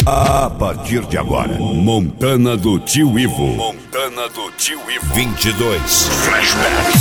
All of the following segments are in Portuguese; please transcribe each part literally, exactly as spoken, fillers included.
A partir de agora, Montana do Tio Ivo. Montana do Tio Ivo. vinte e dois. Flashback.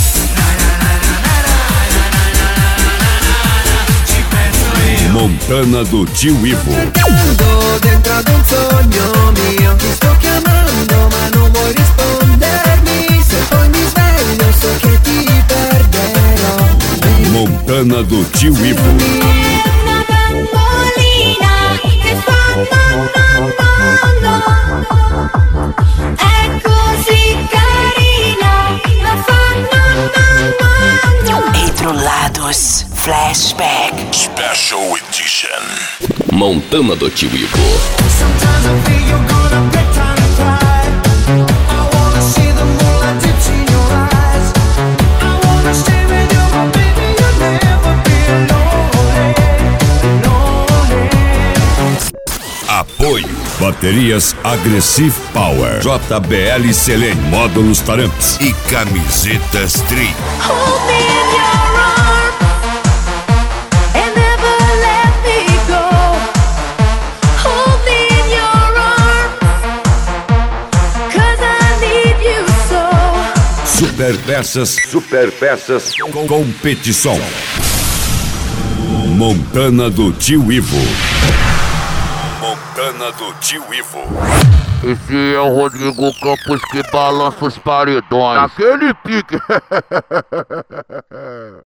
Montana do Tio Ivo. Dentro ad un sogno mio ti sto chiamando ma non vuoi rispondermi. Se poi mi sveglio so che ti perderò. Montana do Tio Ivo. Una bambolina che fa no no no. È così carina, ma fa no no no. Entrolados Flashback Special Edition. Montana do Tio Ivo. Sometimes I feel you're gonna get time to cry. I wanna see the moonlight dips in your eyes. I wanna stay with you, but baby you'll never be lonely, lonely. Apoio. Baterias Aggressive Power. J B L Selene. Módulos Taramps. E camisetas Tri. Hold me in your arms and never let me go. Hold me in your arms, 'cause I need you so. Super Peças. Super Peças. Competição. Montana do Tio Ivo. Montana do Tio Ivo. Esse é o Rodrigo Campos que balança os paredões. Naquele pique.